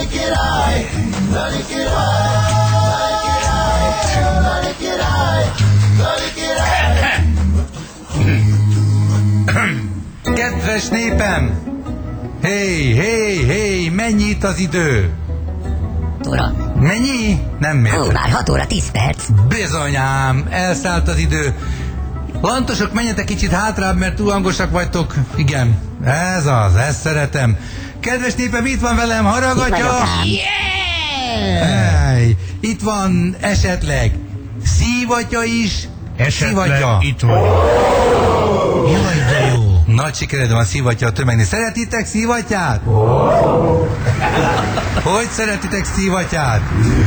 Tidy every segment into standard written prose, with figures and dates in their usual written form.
Lali király, Lali király, Lali király, Lali király, Lali király. Kedves népem! Hé, mennyi itt az idő? Óra. Mennyi? Nem Ó, értem. már 6 óra 10 perc. Bizonyám, elszállt az idő. Lantosok, menjetek kicsit hátrább, mert túl hangosak vagytok. Igen, ez az, ezt szeretem. Kedves népem, itt van velem Haragatya. Hey, itt van esetleg Szívatya is. Szívatya. Itt vagy. Jaj, de jó. Nagy sikered van Szívatya a tömegni. Szeretitek Szívatyát? Hogy szeretitek Szívatyát?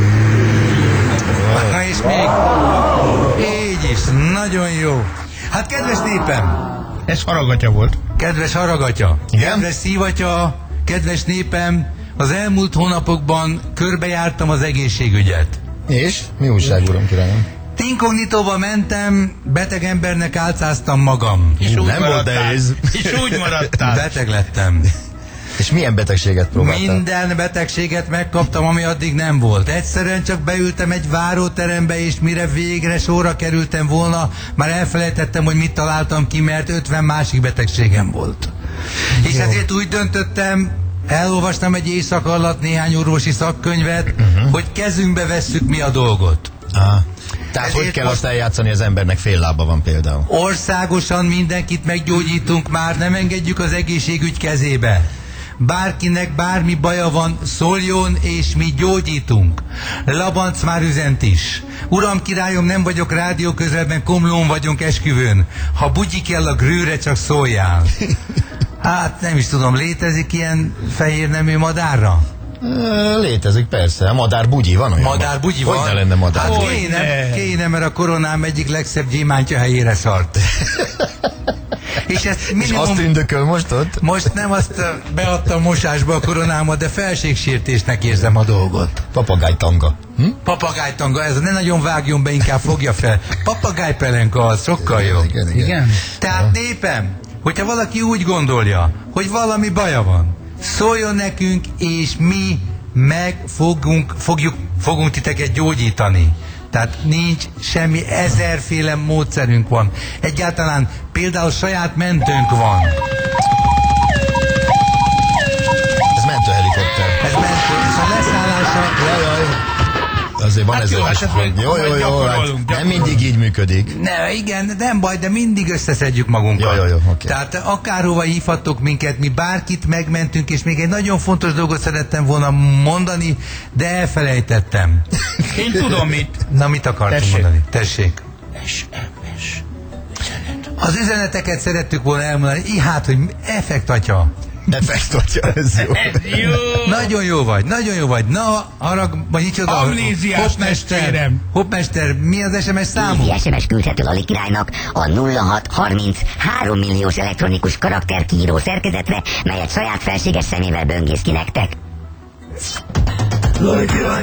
Na és még így is, nagyon jó. Hát kedves népem, Ez Haragatya volt. kedves Haragatya, Igen? kedves Szívatya, kedves népem, az elmúlt hónapokban körbejártam az egészségügyet. És? Mi újság, uram, kérem? Inkognitóba mentem, beteg embernek álcáztam magam. És úgy nem volt maradtál. nehéz. És úgy maradtál. Beteg lettem. És milyen betegséget próbáltál? Minden betegséget megkaptam, ami addig nem volt. Egyszerűen csak beültem egy váróterembe, és mire végre sorra kerültem volna, már elfelejtettem, hogy mit találtam ki, mert 50 másik betegségem volt. És ezért úgy döntöttem, elolvastam egy éjszaka alatt néhány orvosi szakkönyvet, hogy kezünkbe vesszük mi a dolgot. Tehát Ezért hogy kell most- azt eljátszani, az embernek fél lába van például? Országosan mindenkit meggyógyítunk már, nem engedjük az egészségügy kezébe. Bárkinek bármi baja van, szóljon, és mi gyógyítunk. Labanc már üzent is. Uram, királyom, nem vagyok rádió közelben, Komlón vagyunk esküvőn. Ha bugyi kell a grűre, csak szóljál. Hát nem is tudom, létezik ilyen fehér nemű madárra? Létezik, persze. A madár bugyi van olyan? Madár bugyi van? Hogy ne lenne madár Hát bugyi? kéne, mert a koronám egyik legszebb gyémántja helyére szart. És ezt És minimum... azt tündököl most ott? Most nem azt beadtam mosásba a koronámat, de felségsértésnek érzem a dolgot. Papagájtanga. Papagájtanga, ez ne nagyon vágjon be, inkább fogja fel. Papagájpelenka az sokkal jobb. Igen. Tehát népem, hogyha valaki úgy gondolja, hogy valami baja van, szóljon nekünk, és mi fogunk titeket gyógyítani. Tehát nincs semmi, ezerféle módszerünk van. Egyáltalán például saját mentőnk van. Ez mentőhelikopter. Ez mentő, és a leszállása... Jaj. Azért van Hát ez jó, a... hát ezt majd Jó. Hát gyakorolunk. nem mindig így működik. Ne, igen, nem baj, de mindig összeszedjük magunkat. Jó, oké. Tehát akárhova hívhattok minket, mi bárkit megmentünk, és még egy nagyon fontos dolgot szerettem volna mondani, de elfelejtettem. Én tudom mit. Na, mit akartam Tessék. mondani? Tessék. SMS. Az üzeneteket szerettük volna elmondani, hát, hogy effekt, atya. Effektorja, ez jó. Jó. Nagyon jó vagy. Na, vagy micsoda? Amnéziás testvérem. Hoppmester, mi az SMS számú? Így SMS küldhető Lali királynak a 0630 3 milliós elektronikus karakterkiíró szerkezetre, melyet saját felséges szemével böngész ki nektek. Lali király.